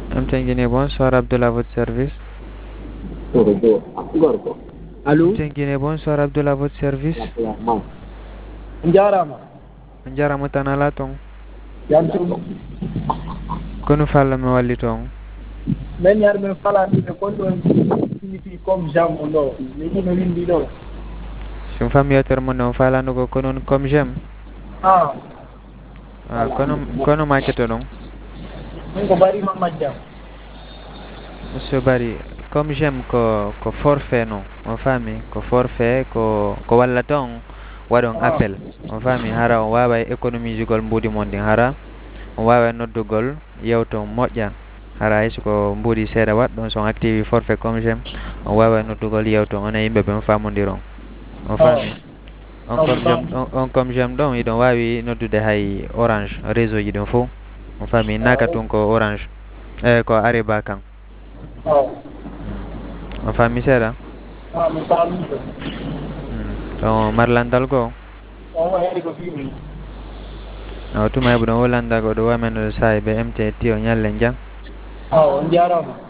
MTN Guinée, bonsoir, Abdullah, à votre service. Allô? MTN Guinée, bonsoir, Abdullah, à votre service. Njarama. Jarama tan ala ton. Yantum. Kono falla mi walli ton. Men yar men falani ɓe kon ɗon signifie comme jam o ɗo. Mi ɗino windi ɗo. Sum fam yetere mon on falano ko konon comme j'aime. Ah, Ah, voilà. kono makete ɗon. Min ko bari Mamad Jam. Monsieur Bari, comme j'aime ko forfait non. On fami ko forfait ko walla ton waɗon Ah, appel. On fami hara on wawa économise gol mbudi mon ɗin hara. On wawa noddugol yewton moƴƴan. Hara hayso ko mbudi seeɗa wat ɗon son activi forfait comme j'aime. On wawa noddugol yewton onon yimɓe ɓe famodiron. On ah, fami. On donc, comme j'aime on comme j'aime ɗon iɗon wawi noddude hay orange réseau ji ɗin fo. On fami ah, naka tun ko orange. Ko Ariba kan. ah, On fami seeɗa. ah, mi faami ɗo. Ɗon marlandal goo. On heɗi ko fini. O tuma heɓu ɗon wolanda ko ɗo wamen ɗo sahi ɓe MT tiyo ñallen jam. Ah, on jarama.